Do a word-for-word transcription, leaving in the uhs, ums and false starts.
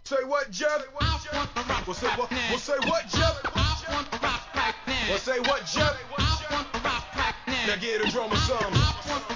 Say what, Jeff? I want to rock Well, say right what? now. Well, say what, Jeff? I want to rock right now. Well, say what, Jeff? I want to rock right now. Now get a drum or something. I want to